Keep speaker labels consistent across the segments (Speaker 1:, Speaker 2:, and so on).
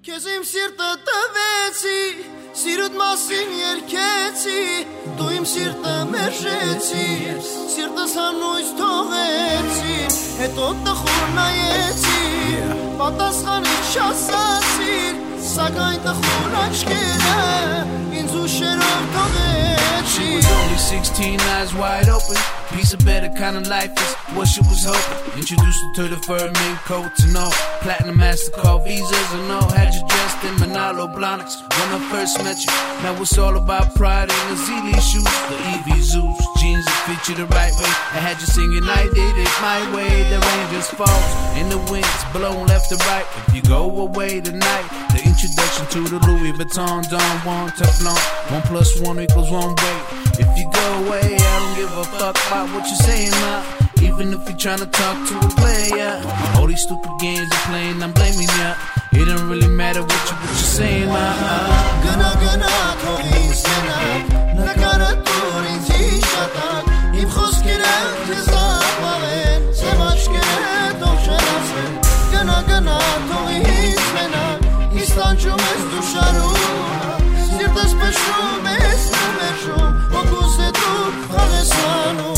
Speaker 1: Քեզ իմ սիրտը տվեցի, սիրուդ մասին երգեցի, դու իմ սիրտը մերժեցի, սիրտս հանույց թողեցի, հետո տխուր նայեցի, պատասխանից չասացիր, սակայն տխուր աչքերը ինձ ուշերով թողեցի.
Speaker 2: She was only 16, eyes wide open. Piece of better kind of life is what she was hoping. Introduced her to the fur mink coats and all, platinum MasterCard visas and all. Had you dressed in Manalo Blahniks when I first met you. Now it's all about pride in the Zealy shoes, the EV Zoos, jeans that fit you the right way. I had you singing, I did it my way. The rain just falls and the wind's blowing left to right. If you go away tonight, the introduction to the Louis Vuitton Don Juan Teflon. 1 + 1 = 1 way. If you go away, I don't give a fuck about what you're saying now. Even if you're trying to talk to a player, all these stupid games you're playing, I'm blaming ya. It don't really matter what you're saying now.
Speaker 1: Gana թողի սենակ, նկարատուր ինձ հիշատակ, իմ խոսքերը ձեզ ապաղեն, սև աչքերը թող շենացեն. Գնա թողի սենակ, ինձ տանջում ես դու շարունակ, սիրտս պշում ես ու մերժում, հոգուս է դու խաղ ես անում.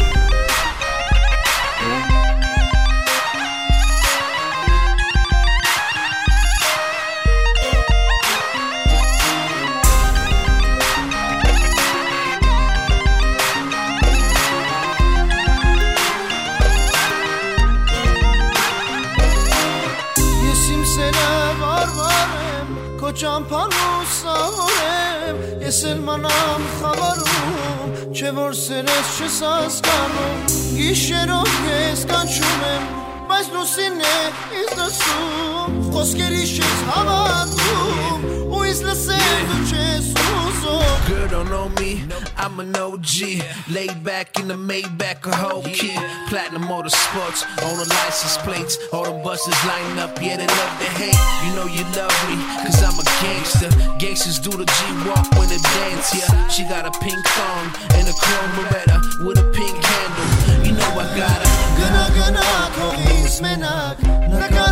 Speaker 1: Ճամփան ու սավորեմ, ես էլ մանամ խավարում, չէ որ սերես չես հասկանում, գիշերով ես կանչում եմ, բայց լուսին է ինձ լսում, խոսքերիս չես հավատում, ու ինձ լսել դու չես ուզում.
Speaker 2: Girl don't know me, I'm an OG, laid back in the Maybach, a whole kid, platinum motorsports, on the license plates, all the buses line up, yeah they love to hate, you know you love me, cause I'm a gangster, gangsters do the G-walk when they dance, yeah, she got a pink thong, and a chrome Beretta, with a pink handle, you know I got her.
Speaker 1: Gana թողիս մենակ,